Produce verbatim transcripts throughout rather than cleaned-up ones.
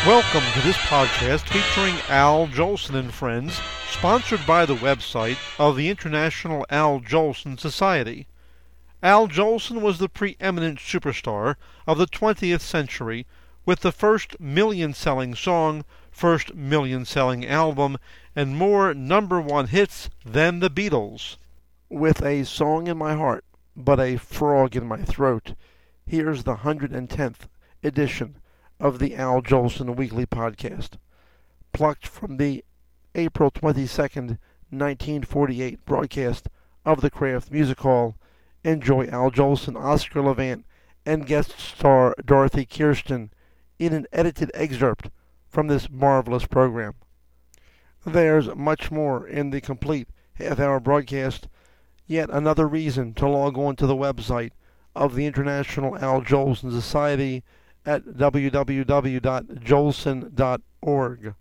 Welcome to this podcast featuring Al Jolson and Friends, sponsored by the website of the International Al Jolson Society. Al Jolson was the preeminent superstar of the twentieth century with the first million-selling song, first million-selling album, and more number one hits than the Beatles. With a song in my heart, but a frog in my throat, here's the one hundred tenth edition of the Al Jolson Weekly Podcast, plucked from the April twenty-second, nineteen forty-eight broadcast of the Kraft Music Hall. Enjoy Al Jolson, Oscar Levant, and guest star Dorothy Kirsten in an edited excerpt from this marvelous program. There's much more in the complete half-hour broadcast, yet another reason to log on to the website of the International Al Jolson Society at w w w dot jolson dot org.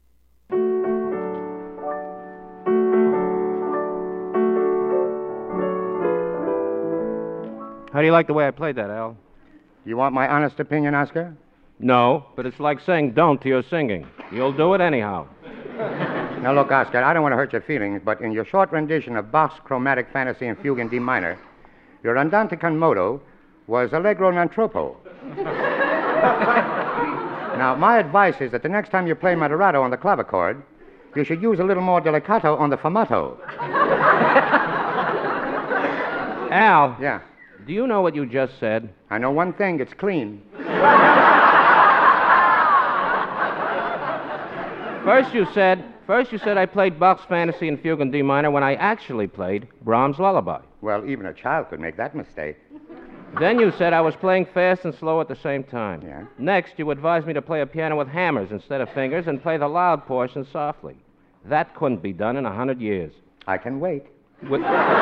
How do you like the way I played that, Al? You want my honest opinion, Oscar? No, but it's like saying don't to your singing. You'll do it anyhow. Now, look, Oscar, I don't want to hurt your feelings, but in your short rendition of Bach's Chromatic Fantasy in Fugue in D minor, your andante con modo was allegro non troppo. Now, my advice is that the next time you play moderato on the clavichord, you should use a little more delicato on the fumato. Al. Yeah? Do you know what you just said? I know one thing. It's clean. First you said, first you said I played Bach's Fantasy in Fugue in D minor when I actually played Brahms' Lullaby. Well, even a child could make that mistake. Then you said I was playing fast and slow at the same time. Yeah? Next, you advised me to play a piano with hammers instead of fingers and play the loud portion softly. That couldn't be done in a hundred years. I can wait. With...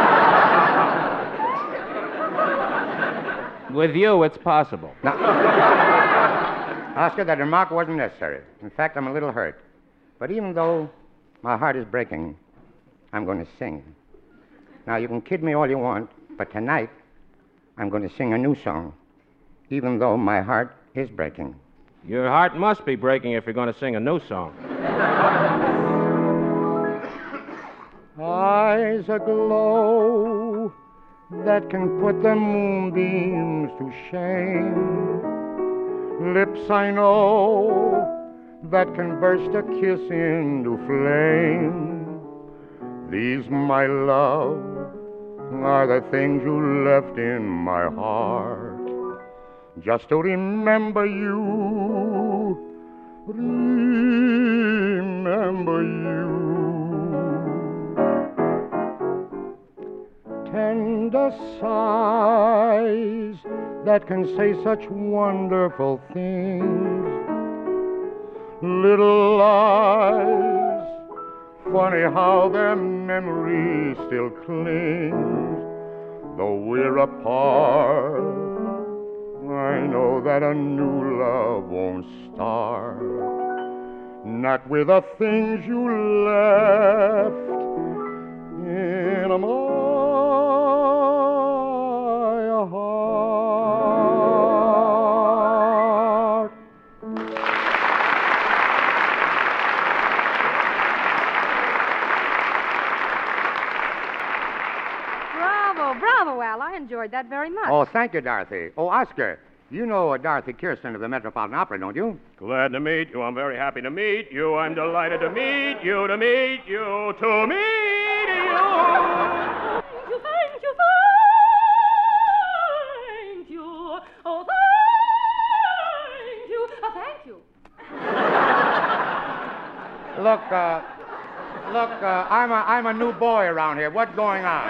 With you, it's possible. Now, Oscar, that remark wasn't necessary. In fact, I'm a little hurt. But even though my heart is breaking, I'm going to sing. Now, you can kid me all you want, but tonight, I'm going to sing a new song, even though my heart is breaking. Your heart must be breaking if you're going to sing a new song. Eyes aglow that can put the moonbeams to shame. Lips I know that can burst a kiss into flame. These, my love, are the things you left in my heart, just to remember you, remember you. Tender sighs that can say such wonderful things, little lies, funny how their memory still clings. Though we're apart, I know that a new love won't start, not with the things you left in my heart. Bravo, bravo, Al. I enjoyed that very much. Oh, thank you, Dorothy. Oh, Oscar, you know uh, Dorothy Kirsten of the Metropolitan Opera, don't you? Glad to meet you. I'm very happy to meet you. I'm delighted to meet you, to meet you, to meet you. Thank you, thank you, thank you. Oh, thank you. Oh, thank you. Look, uh, look, uh, I'm a, I'm a new boy around here. What's going on?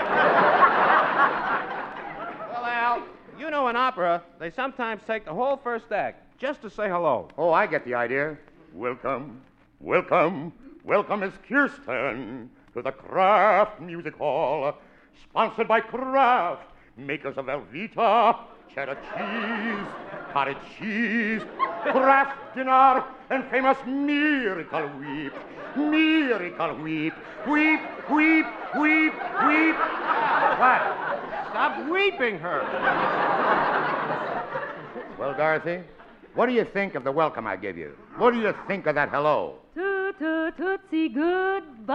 Well, Al, you know in opera, they sometimes take the whole first act just to say hello. Oh, I get the idea. Welcome, welcome, welcome, Miss Kirsten, to the Kraft Music Hall, sponsored by Kraft, makers of Velveeta, cheddar cheese, cottage cheese, Kraft dinner, and famous Miracle Whip. Miracle Whip. Weep, weep, weep, weep. What? Stop weeping her. Well, Dorothy, What do you think of the welcome I give you? What do you think of that hello? Toot, toot, tootsie, goodbye.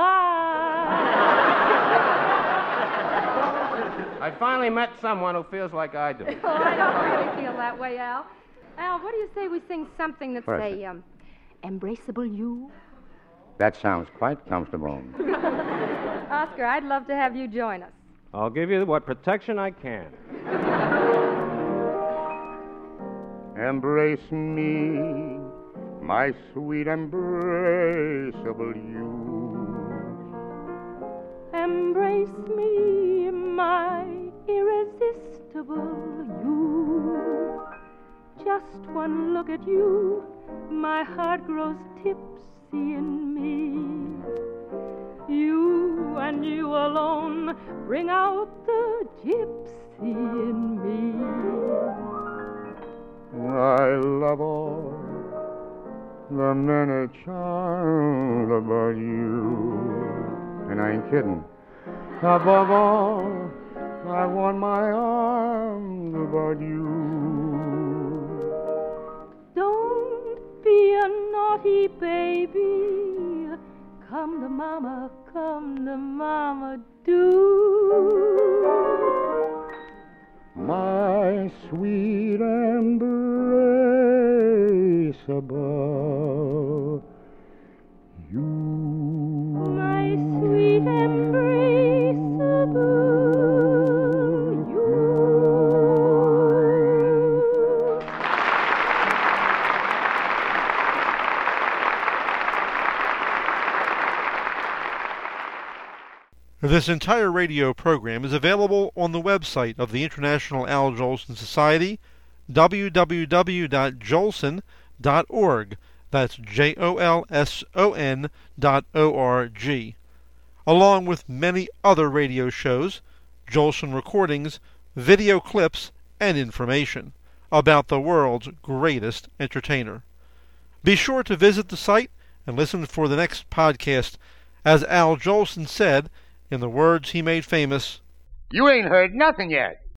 I finally met someone who feels like I do. Oh, I don't really feel that way, Al. Al, what do you say we sing something that's What? a, um, embraceable you? That sounds quite comfortable. Oscar, I'd love to have you join us. I'll give you what protection I can. Embrace me, my sweet embraceable you. Embrace me, my irresistible you. Just one look at you, my heart grows tipsy in me. You and you alone bring out the gypsy in me. I love all the many charms about you. And I ain't kidding. Above all, I want my arms about you. Don't be a naughty baby. Come to mama, come to mama, do. My sweet embraceable you. My sweet embraceable you. This entire radio program is available on the website of the International Al Jolson Society, w w w dot jolson dot org. That's J O L S O N dot O R G. Along with many other radio shows, Jolson recordings, video clips, and information about the world's greatest entertainer. Be sure to visit the site and listen for the next podcast. As Al Jolson said, in the words he made famous, You ain't heard nothing yet.